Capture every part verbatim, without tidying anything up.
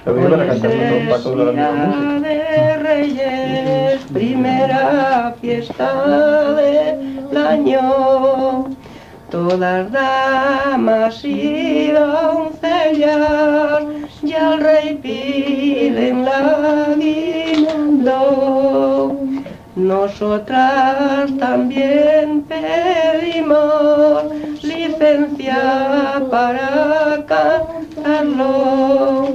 Hoy es el Día de Reyes, primera fiesta del año. Todas damas y doncellas y al rey piden la aguinaldo. Nosotras también pedimos licencia para cantarlo.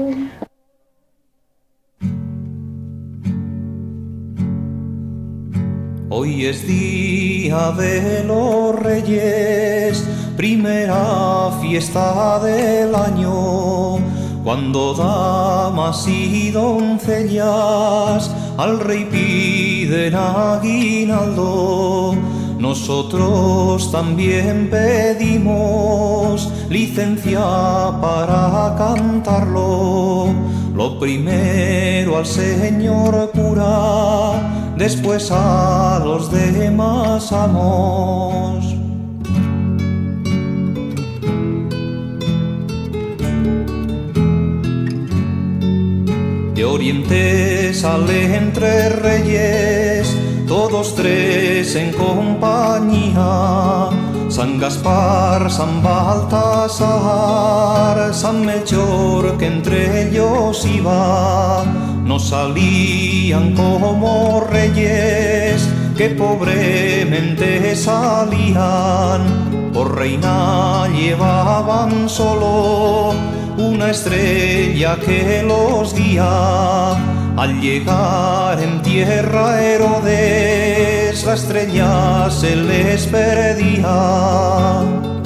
Hoy es día de los Reyes, primera fiesta del año, cuando damas y doncellas al rey piden aguinaldo. Nosotros también pedimos licencia para cantarlo. Lo primero al señor cura, después a los demás amos. De oriente salen tres reyes, todos tres en compañía: San Gaspar, San Baltasar, San Melchor, que entre ellos iba. No salían como reyes, que pobremente salían. Por reina llevaban solo una estrella que los guía. Al llegar en tierra Herodes, la estrella se les perdía.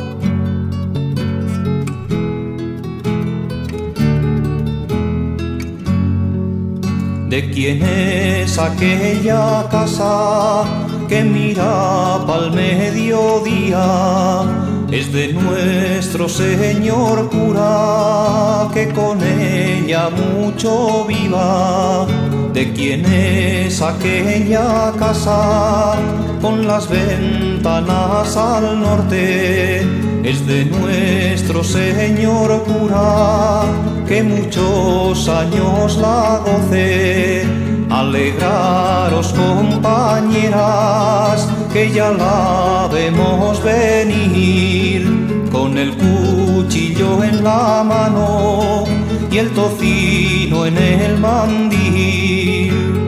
¿De quién es aquella casa que mira pa'l mediodía? Es de nuestro señor cura, que con ella mucho viva. ¿De quién es aquella casa con las ventanas al norte? Es de nuestro señor cura, que muchos años la goce. Alegraros, compañeras, que ya la vemos venir, con el cuchillo en la mano y el tocino en el mandil.